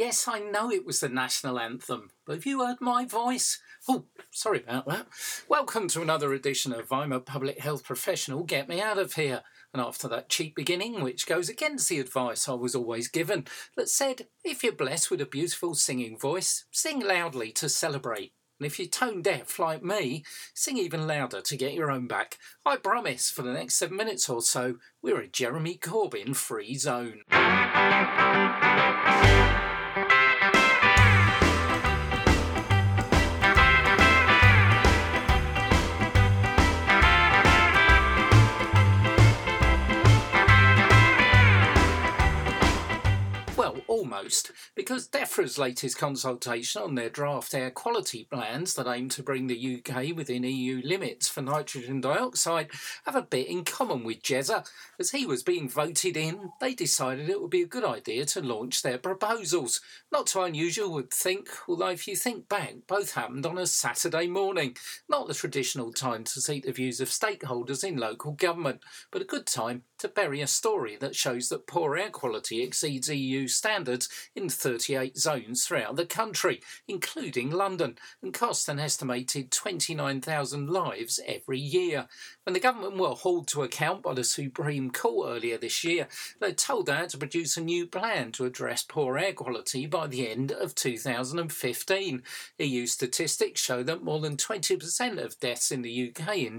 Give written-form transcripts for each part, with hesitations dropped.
Yes, I know it was the national anthem, but have you heard my voice? Oh, sorry about that. Welcome to another edition of I'm a Public Health Professional, Get Me Out of Here. And after that cheap beginning, which goes against the advice I was always given, that said, if you're blessed with a beautiful singing voice, sing loudly to celebrate. And if you're tone deaf like me, sing even louder to get your own back. I promise, for the next 7 minutes or so, we're a Jeremy Corbyn free zone. Almost, because DEFRA's latest consultation on their draft air quality plans that aim to bring the UK within EU limits for nitrogen dioxide have a bit in common with Jezza. As he was being voted in, they decided it would be a good idea to launch their proposals. Not too unusual, would think, although if you think back, both happened on a Saturday morning. Not the traditional time to seek the views of stakeholders in local government, but a good time to bury a story that shows that poor air quality exceeds EU standards in 38 zones throughout the country, including London, and costs an estimated 29,000 lives every year. When the government were hauled to account by the Supreme Court earlier this year, they told they had to produce a new plan to address poor air quality by the end of 2015. EU statistics show that more than 20% of deaths in the UK in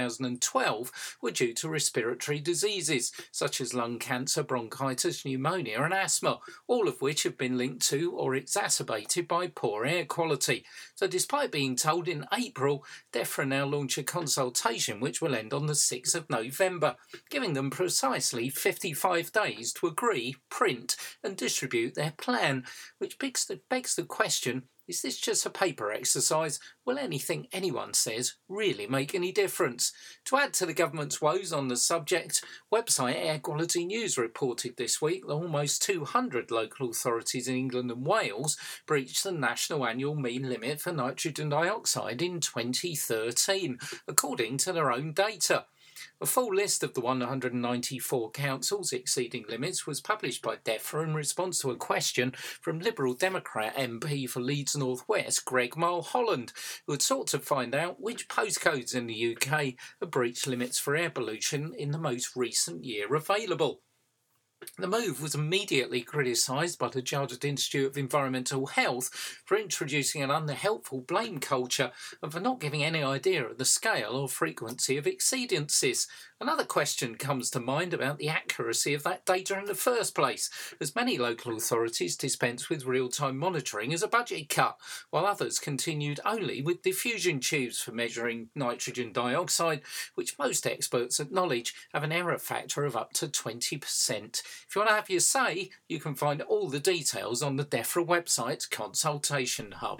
2012 were due to respiratory diseases, such as lung cancer, bronchitis, pneumonia and asthma, all of which have been linked to or exacerbated by poor air quality. So despite being told in April, DEFRA now launch a consultation which will end on the 6th of November, giving them precisely 55 days to agree, print and distribute their plan, which begs the question, is this just a paper exercise? Will anything anyone says really make any difference? To add to the government's woes on the subject, website Air Quality News reported this week that almost 200 local authorities in England and Wales breached the national annual mean limit for nitrogen dioxide in 2013, according to their own data. A full list of the 194 councils exceeding limits was published by DEFRA in response to a question from Liberal Democrat MP for Leeds North West, Greg Mulholland, who had sought to find out which postcodes in the UK have breached limits for air pollution in the most recent year available. The move was immediately criticised by the Chartered Institute of Environmental Health for introducing an unhelpful blame culture and for not giving any idea of the scale or frequency of exceedances. Another question comes to mind about the accuracy of that data in the first place, as many local authorities dispense with real-time monitoring as a budget cut, while others continued only with diffusion tubes for measuring nitrogen dioxide, which most experts acknowledge have an error factor of up to 20%. If you want to have your say, you can find all the details on the DEFRA website's consultation hub.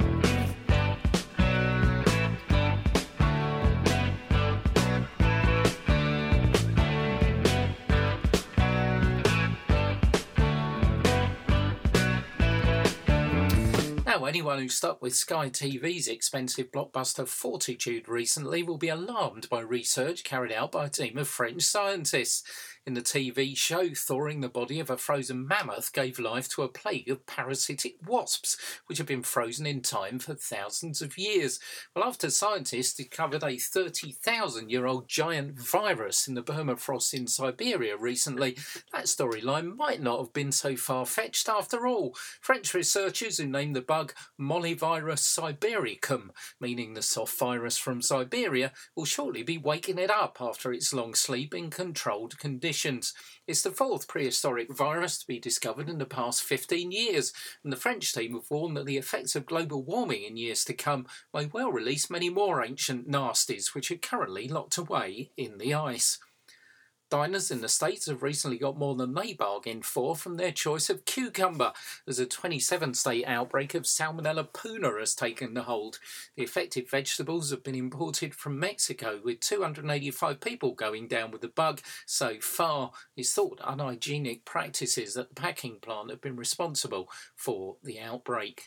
Now, anyone who stuck with Sky TV's expensive blockbuster Fortitude recently will be alarmed by research carried out by a team of French scientists. In the TV show, thawing the body of a frozen mammoth gave life to a plague of parasitic wasps, which have been frozen in time for thousands of years. Well, after scientists discovered a 30,000-year-old giant virus in the permafrost in Siberia recently, that storyline might not have been so far-fetched after all. French researchers who named the bug Mollivirus sibericum, meaning the soft virus from Siberia, will shortly be waking it up after its long sleep in controlled conditions. It's the fourth prehistoric virus to be discovered in the past 15 years, and the French team have warned that the effects of global warming in years to come may well release many more ancient nasties which are currently locked away in the ice. Diners in the States have recently got more than they bargained for from their choice of cucumber, as a 27-state outbreak of Salmonella puna has taken hold. The affected vegetables have been imported from Mexico, with 285 people going down with the bug so far. It's thought unhygienic practices at the packing plant have been responsible for the outbreak.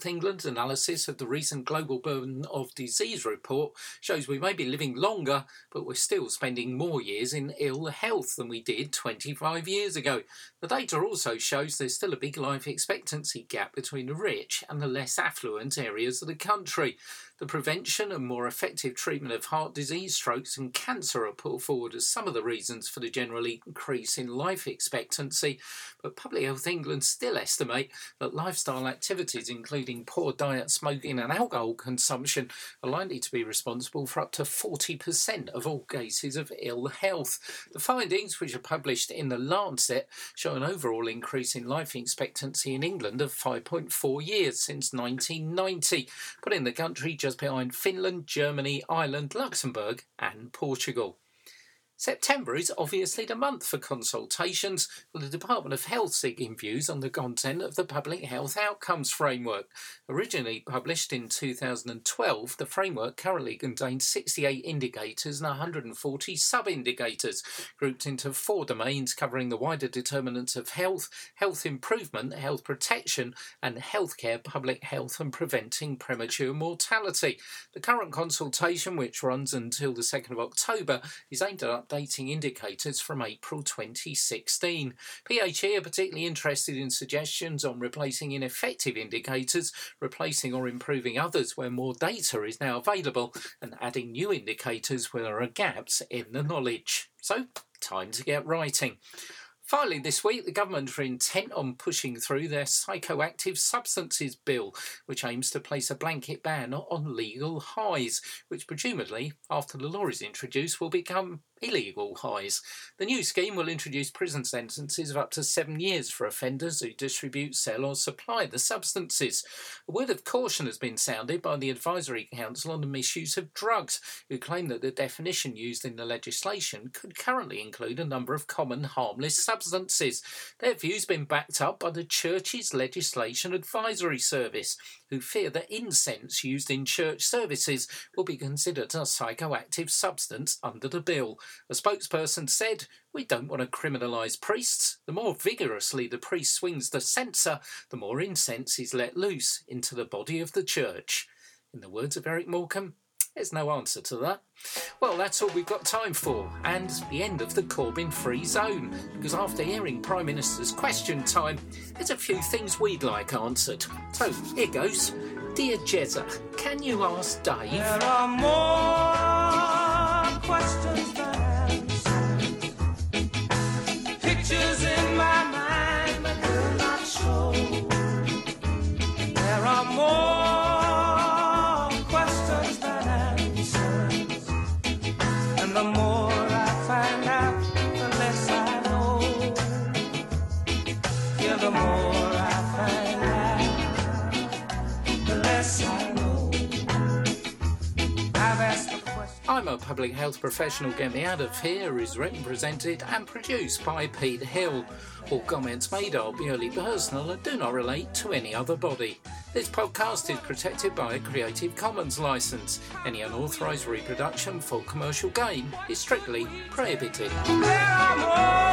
Health England's analysis of the recent Global Burden of Disease report shows we may be living longer, but we're still spending more years in ill health than we did 25 years ago. The data also shows there's still a big life expectancy gap between the rich and the less affluent areas of the country. The prevention and more effective treatment of heart disease, strokes and cancer are put forward as some of the reasons for the general increase in life expectancy, but Public Health England still estimate that lifestyle activities including poor diet, smoking and alcohol consumption are likely to be responsible for up to 40% of all cases of ill health. The findings, which are published in The Lancet, show an overall increase in life expectancy in England of 5.4 years since 1990, putting the country just behind Finland, Germany, Ireland, Luxembourg and Portugal. September is obviously the month for consultations, with the Department of Health seeking views on the content of the Public Health Outcomes Framework. Originally published in 2012, the framework currently contains 68 indicators and 140 sub-indicators, grouped into 4 domains covering the wider determinants of health, health improvement, health protection and healthcare, public health and preventing premature mortality. The current consultation, which runs until the 2nd of October, is aimed at updating indicators from April 2016. PHE are particularly interested in suggestions on replacing ineffective indicators, replacing or improving others where more data is now available, and adding new indicators where there are gaps in the knowledge. So, time to get writing. Finally, this week, the government are intent on pushing through their psychoactive substances bill, which aims to place a blanket ban on legal highs, which presumably, after the law is introduced, will become illegal highs. The new scheme will introduce prison sentences of up to 7 years for offenders who distribute, sell or supply the substances. A word of caution has been sounded by the Advisory Council on the Misuse of Drugs, who claim that the definition used in the legislation could currently include a number of common harmless substances. Their view has been backed up by the Church's Legislation Advisory Service, who fear that incense used in church services will be considered a psychoactive substance under the bill. A spokesperson said, "We don't want to criminalise priests. The more vigorously the priest swings the censer, the more incense is let loose into the body of the church." In the words of Eric Morecambe, there's no answer to that. Well, that's all we've got time for, and the end of the Corbyn Free Zone, because after hearing Prime Minister's question time, there's a few things we'd like answered. So, here goes. Dear Jezza, can you ask Dave? There are more questions than answers. Pictures in my mind but will not show. There are more questions than answers. And the more I find out, the less I know. Yeah, the more I find out, the less I know. I've asked the question. I'm a public health professional. Get Me Out of Here is written, presented and produced by Pete Hill. All comments made are purely personal and do not relate to any other body. This podcast is protected by a Creative Commons licence. Any unauthorised reproduction for commercial gain is strictly prohibited. There are more